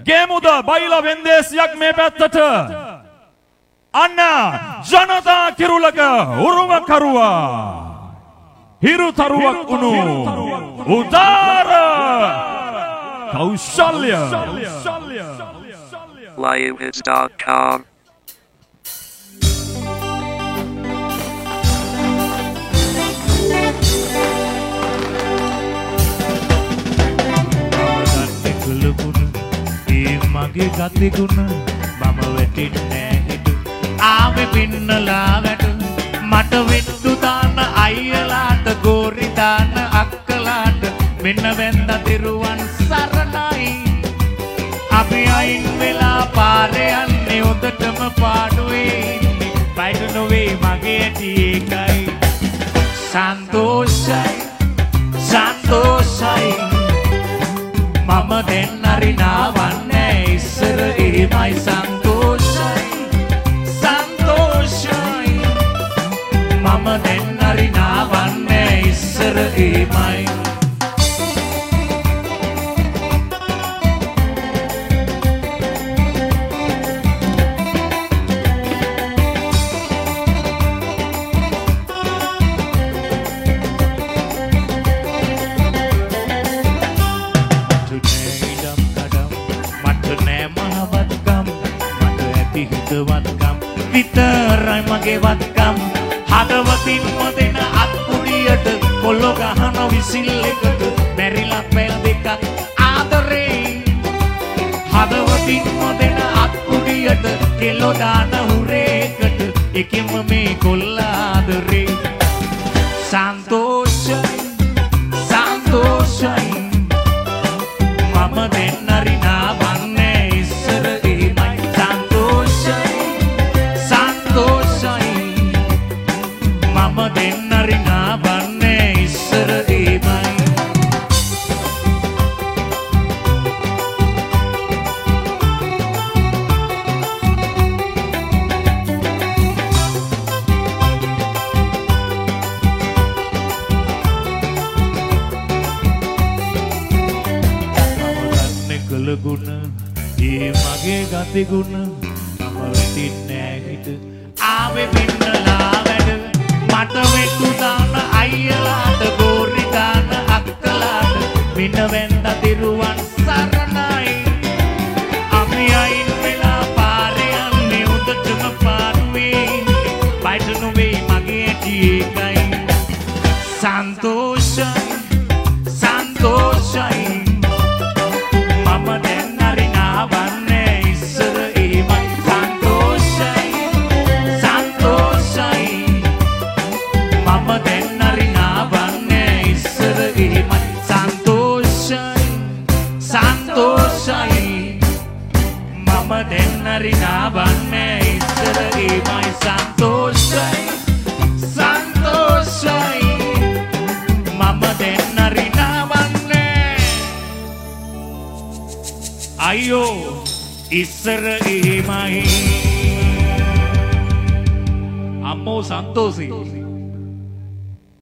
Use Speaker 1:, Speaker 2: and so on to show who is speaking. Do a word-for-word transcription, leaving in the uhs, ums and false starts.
Speaker 1: ගේමුද බයිලා වෙන්දේසියක් මේ පැත්තට. අන්න ජනතා කිරුලක උරුම කරුවා. හිරු තරුවක් උණු උදාර කෞශල්‍ය.
Speaker 2: live hits dot com
Speaker 3: මගේ ගතිගුණ මම වැටින්නේ හිටු ආවේ පින්නලා වැටු මට වෙට්ටු දාන අයියලාට ගෝරි දාන අක්කලාට මෙන්න වෙන්ද තිරුවන් සරණයි අපි අයින් වෙලා පාරේ යන්නේ උදටම පාඩුවේ ඉන්නේ බයිට නොවේ මගේ ඇටි ඒකයි සන්තෝෂයි සන්තෝෂයි මම දෙන්නරි නාවන්නේ ඉස්සර එහෙමයි සන්තෝෂයි සන්තෝෂයි මම දෙන්නරි නාවන්නේ ඉස්සර එහෙමයි විතරයි මගේ වත්කම් හදවතින්ම දෙන අත්පුඩියට කොල්ල ගහන විසිල් එකට බැරිලා පැල් දෙකක් ආදරේ හදවතින්ම දෙන අත්පුඩියට කෙල්ල දාන හුරේකට එකෙම මේ කොල්ල ආදරේ සන්තෝෂයි සන්තෝෂයි මම දෙන්නරි නාවන්නේ ඉස්සර එහෙමයි සන්තෝෂයි සන්තෝෂයි මම දෙන්නරි නාවන්නේ ඉස්සර එහෙමයි ගුණ ඒ මගේ ගතිගුණ මම වෙටින්නේ හිට ආවේ පින්නලා වැඩ මට වෙට්ටු දාන අයියලාට ගෝරි දාන අක්කලාට මෙන්න වෙන්ද තිරුවන් සරණයි අපි අයින් වෙලා පාරේ යන්නේ උදටම පාරුවේ බයිට නොවේ මගේ ඇටි ඒකයි සන්තෝෂයි සන්තෝෂයි දෙන්නරි නාවන්නේ ඉස්සර එහෙමයි සන්තෝෂයි සන්තෝෂයි මම දෙන්නරි නාවන්නේ අයියෝ ඉස්සර එහෙමයි අම්මෝ සන්තෝෂයි